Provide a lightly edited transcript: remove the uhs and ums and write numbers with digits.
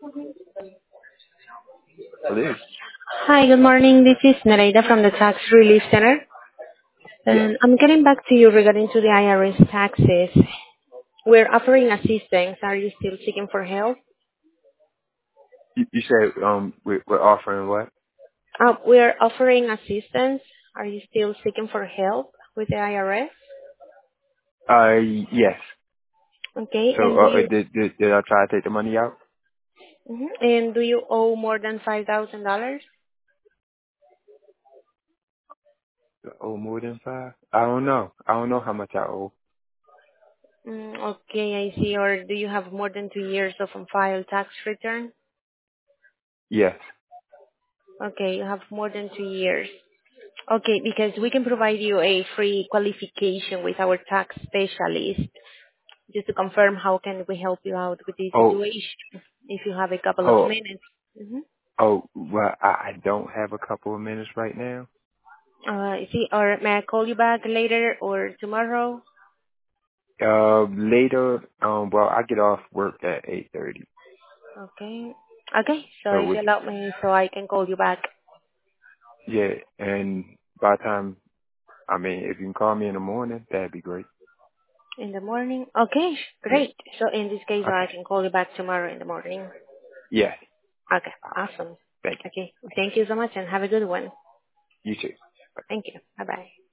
Hello. Hi, good morning. This is Nereida from the Tax Relief Center, Yes. and I'm getting back to you regarding to the IRS taxes. We're offering assistance. Are you still seeking for help? You said we're offering what? We're offering assistance. Are you still seeking for help with the IRS? Yes. Okay, So and do you did I try to take the money out? and do you owe more than $5,000? Oh, more than five? I don't know. I don't know how much I owe. Okay, I see. Or do you have more than 2 years of unfiled tax return? Yes. Okay, you have more than 2 years. Okay, because we can provide you a free qualification with our tax specialist just to confirm how can we help you out with this Oh, situation if you have a couple of oh, minutes. hmm Well, I don't have a couple of minutes right now. See, or may I call you back later or tomorrow? Later. Well, I get off work at 8:30. Okay. Okay, so So if you allow me, so I can call you back yeah, and by the time, I mean, if you can call me in the morning, that'd be great. in the morning. Okay, Yeah. great. So in this case, I Okay. can call you back tomorrow in the morning. Yes. Okay, awesome. Thank Okay, thank you so much and have a good one. you. You too. Thank you. Bye-bye.